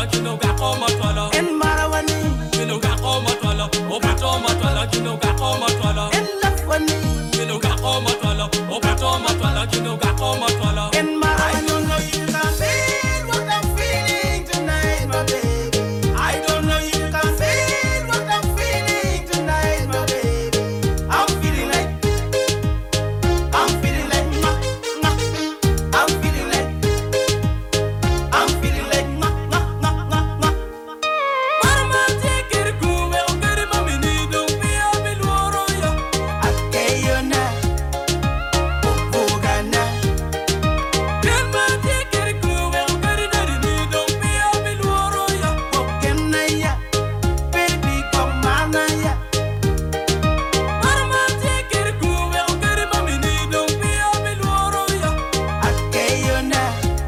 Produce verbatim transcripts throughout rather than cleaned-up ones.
kino ga koma twala. En marawani, Kino ga koma twala. Obeto matwala kino ga koma twala. en lafwani, Kino ga koma twala. Obeto matwala kino ga koma twala. en marawani. I don't know if you can feel what I'm feeling tonight, my baby. I don't know if you can feel what I'm feeling tonight, my baby. I'm feeling like, I'm feeling like, mwah, mwah. I'm feeling like, I'm feeling like, mwah, mwah, mwah, mwah, mwah. Marma tikir kuwe ongeri mami ni dong pia bilworo ya. Akeyona, Ogana, Marma tikir kuwe ongeri dari ni dong pia bilworo ya. Okenaya, baby, come on, ya. Marma tikir kuwe ongeri mami ni dong pia bilworo ya. Akeyona,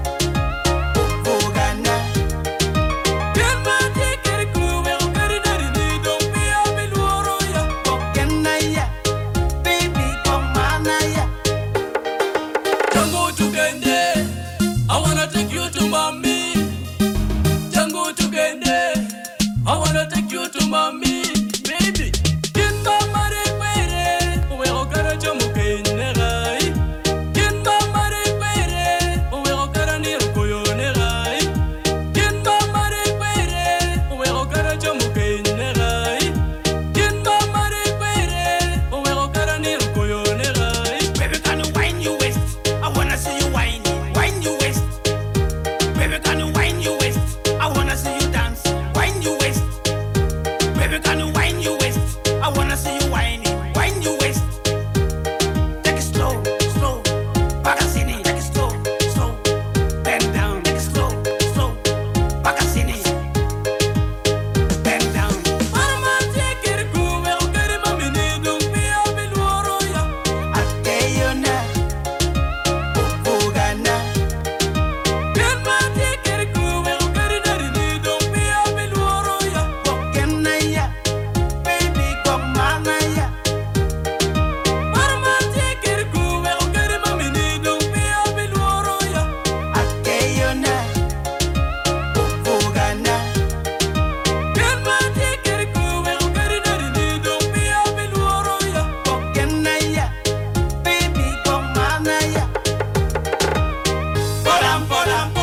Ogana, Marma tikir kuwe ongeri dari ni dong pia bilworo ya. Okenaya, baby, come on, ya. Tango tugende, I wanna take you to mommy. Tango tugende, I wanna take you to mommy, baby. Kinta mare kwere, uwe okara chomu kenerai. Kinta mare kwere, uwe okara nirukoyo nerai. Kinta mare kwere, uwe okara chomu kenerai. Kinta mare kwere, uwe okara nirukoyo nerai. Baby, can you wine your waist? I wanna see you wine, wine your waist. Baby, can you wine your waist? I wanna see you dance, wine your waist. Baby, can you wine your waist? I wanna see you wine, wine your waist. Take it slow, slow. Bagasini, take it slow, slow. Bend down, take it slow, slow. Bagasini, bend down. Marma tikir kuwe ongeri mami ni dong pia bilworo ya. Akeyona, Ogana, Marma tikir kuwe ongeri dari ni dong pia bilworo ya. Okenaya, baby, come on, ya. Marma tikir kuwe ongeri mami ni dong pia bilworo ya. Akeyona, Ogana, Marma tikir kuwe ongeri dari ni dong pia bilworo ya. Okenaya, baby, come on, ya. Poram, poram,